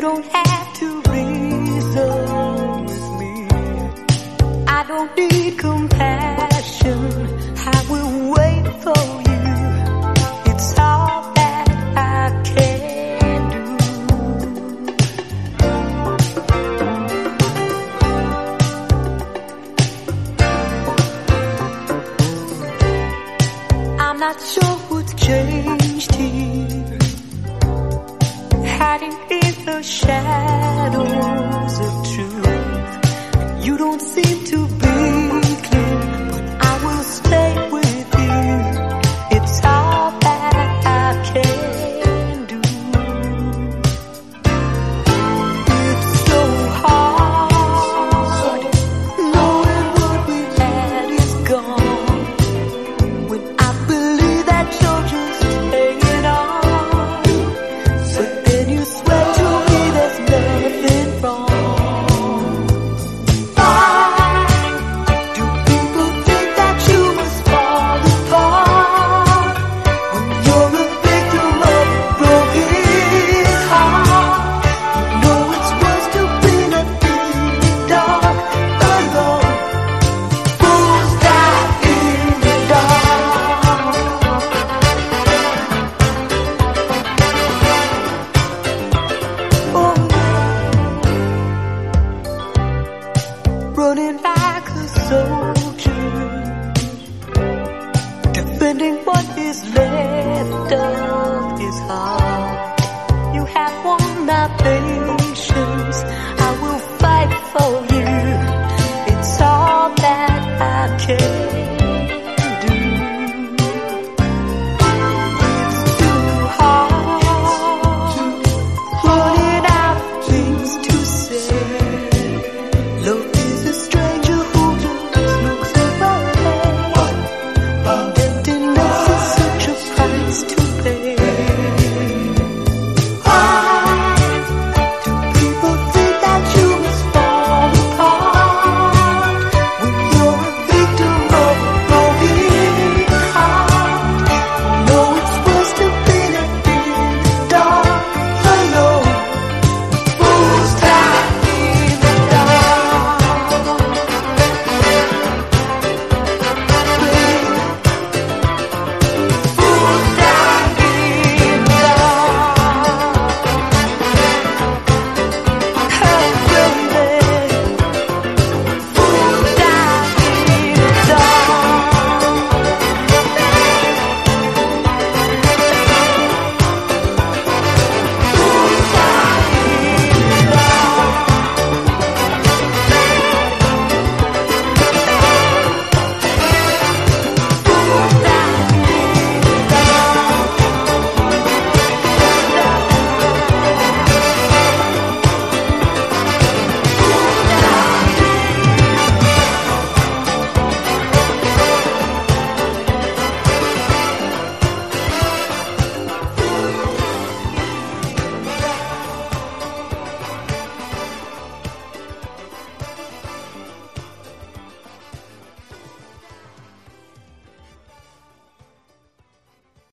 don't have to reason with me. I don't need compassion. I will wait for you. It's all that I can do. I'm not sure what's changed here, hiding in the shadows of truth. You don't seem to be clear, but I will stay with you. It's all that I can do. It's so hard knowing what we had is gone, when I believe that you're just hanging on. But then you swear to me there's nothing wrong. Why do people think that you must fall apart when you're a victim of a broken heart? You know it's worse to be left in the dark alone. Fools die in the dark. Oh, running like a soldier, defending what is left of his heart. You have won my faith.